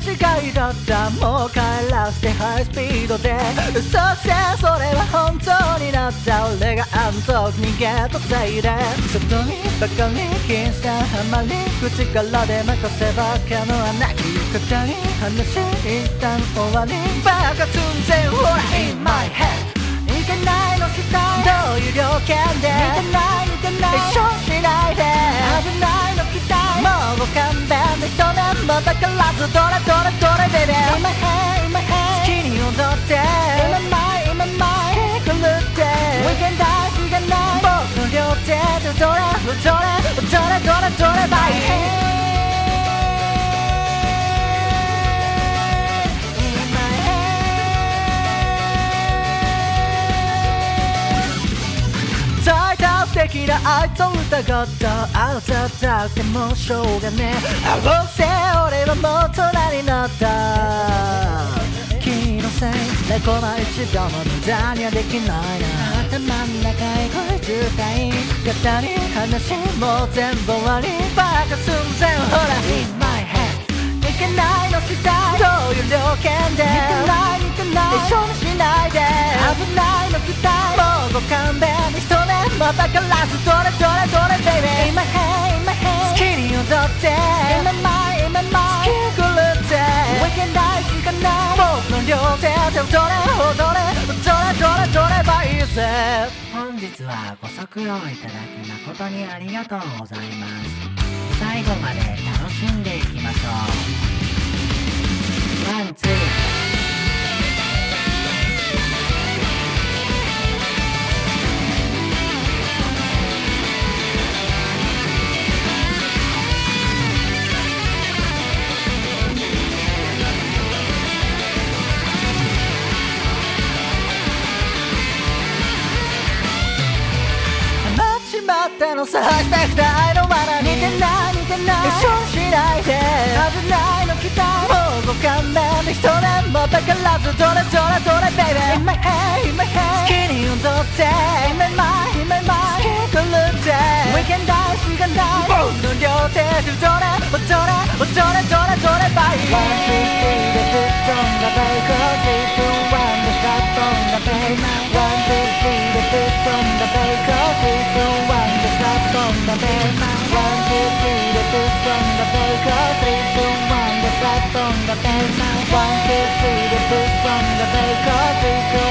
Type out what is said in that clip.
違いだった。もう帰らせてハイスピードで嘘くせそれは本当になった。俺があの時逃げたせいで外にばかり気したハマり口からで任せばかの穴き方に話一旦終わりバカ寸前ほら In my head いけないのしたいどういう了見で似てない一緒しないで危ないの期待もう勘弁で一年もだからずどれベイベー In my head 好きに踊って In my mind 好き狂って Weekend 大事がない僕の両手でどれバイ素敵なあいつを疑ったあざだってもうしょうがねえあごせ俺はもう大人になった君のせいでこの一秒も無駄にはできないな頭ん中へ来い渋滞肩に話もう全部終わりバカ寸前ほら In my head いけないのしたいどういう了見で似てない一緒にしないで危ないの期待もうご勘弁で一年またからずどれベイベー In my head 好きに踊って In my mind 好き狂って Weekend 大事がない僕の両手でどればいいぜ。 本日はご足労いただき誠にありがとうございます。最後まで楽しんでいきましょう。ワンツーってのさスペクターの罠に似てない一緒にしないで危ないの期待もうご勘弁で一年もだからずどれベイベー In my head 好きに踊って In my mind 好き狂って Weekend 大事がない僕の両手でどればいい One, two, three でぶっ飛んだベイク Three, two, one でさっ飛んだベイ One, two, three でぶっ飛んだベイク Three, two, one でさっ飛んだベイ One, two, three でぶっ飛んだベイク Three, two, one でさっ飛んだベイ One, two, three でぶっ飛んだベイク Three, two